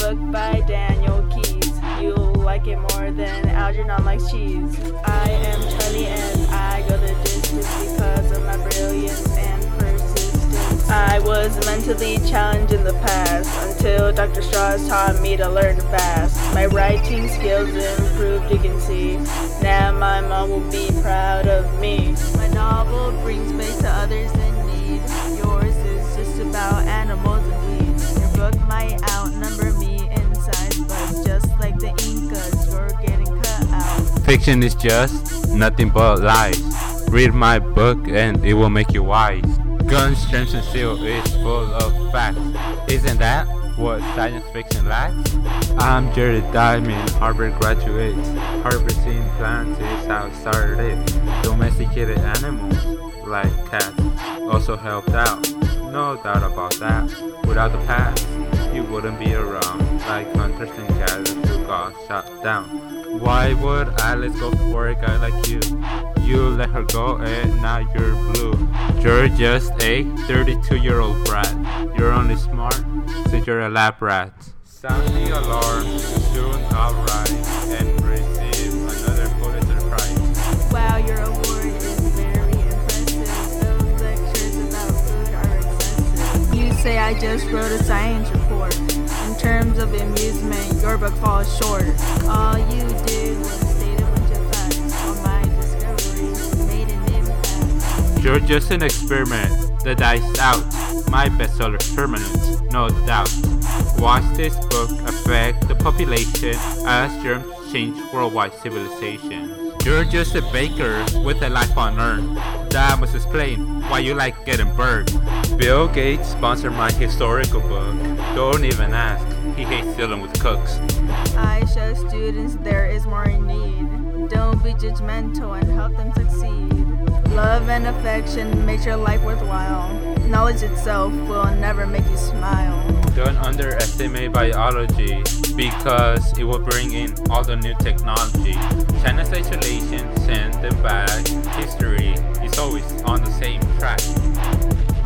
book by Daniel Keyes. You'll like it more than Algernon likes cheese. I am Charlie and I go the distance because of my brilliance and persistence. I was mentally challenged in the past until Dr. Strauss taught me to learn fast. My writing skills improved, you can see. Now my mom will be proud of me. My novel brings faith to others in need. Yours is just about animals and weeds. Your book might outnumber me in size, but just like the Incas, you're getting cut out. Fiction is just nothing but lies. Read my book and it will make you wise. Guns, Germs, and Steel is full of facts. Isn't that what science fiction lacks? I'm Jared Diamond, Harvard graduate. Harvesting plants is how it started. Domesticated animals like cats also helped out. No doubt about that. Without the past, you wouldn't be around. Like hunters and gatherers who got shot down. Why would Alice go for a guy like you? You let her go and now you're blue. You're just a 32-year-old brat. You're only smart since you're a lab rat. Sound the alarm, soon I'll rise and receive another Pulitzer Prize. Wow, your award is very impressive. Those lectures about food are excessive. You say I just wrote a science report. In terms of amusement, your book falls short. All you did was state a bunch of facts while my discovery made an impact. You're just an experiment that dies out. My bestseller's permanent, no doubt. Watch this book affect the population as germs change worldwide civilization. You're just a baker with a life on Earth. That must explain why you like getting burned. Bill Gates sponsored my historical book. Don't even ask, he hates dealing with cooks. I show students there is more in need. Don't be judgmental and help them succeed. Love and affection makes your life worthwhile. Knowledge itself will never make you smile. Don't underestimate biology because it will bring in all the new technology. China's isolation sent them back. History is always on the same track.